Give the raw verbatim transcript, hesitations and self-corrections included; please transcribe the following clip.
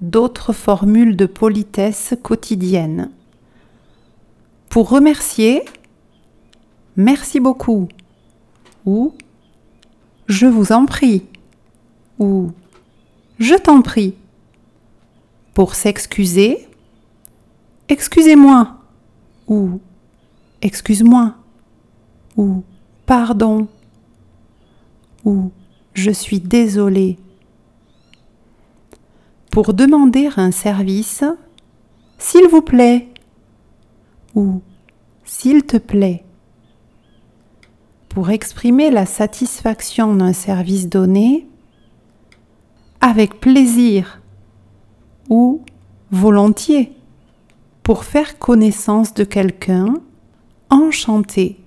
d'autres formules de politesse quotidiennes. Pour remercier, merci beaucoup ou je vous en prie ou je t'en prie. Pour s'excuser, excusez-moi ou excuse-moi ou pardon ou je suis désolé. Pour demander un service, s'il vous plaît ou s'il te plaît. Pour exprimer la satisfaction d'un service donné, avec plaisir ou volontiers. Pour faire connaissance de quelqu'un, enchanté.